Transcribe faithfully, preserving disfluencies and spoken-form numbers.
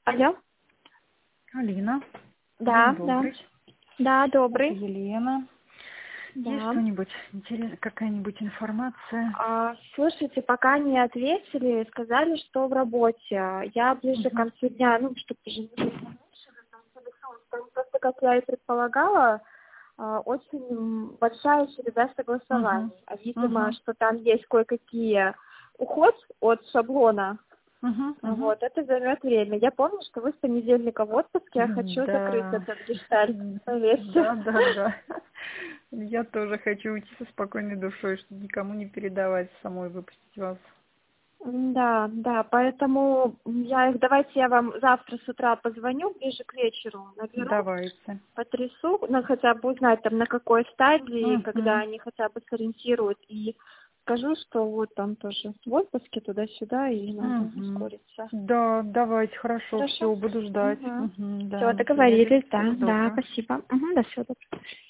Алло. Алина. Да, День да. добрый. Да, Это добрый. Елена. Есть Да. что-нибудь интересное, какая-нибудь информация? А, слушайте, пока не ответили, сказали, что в работе. Я ближе к Угу. концу дня, ну, чтобы уже не было меньше, там, телефон. Там просто, как я и предполагала, а, очень большая череда Угу. согласований. А видимо, Угу. что там есть кое-какие уход от шаблона. Угу. Угу. Вот, это займет время. Я помню, что вы с понедельника в отпуске, я хочу закрыть Да. этот гештальт, поверьте. Да, да, да. Я тоже хочу уйти со спокойной душой, чтобы никому не передавать, самой выпустить вас. Да, да, поэтому я их, давайте я вам завтра с утра позвоню, ближе к вечеру наберу, Давайте. потрясу, ну, хотя бы узнать там на какой стадии, когда Угу. они хотя бы сориентируют, и скажу, что вот там тоже в отпуске туда-сюда, и надо Угу. ускориться. Да, давайте, хорошо, Хорошо? все, буду ждать. Угу. Угу, Все, да, до связи. договорились, да, Всего да, доброго. спасибо. Угу, до свидания.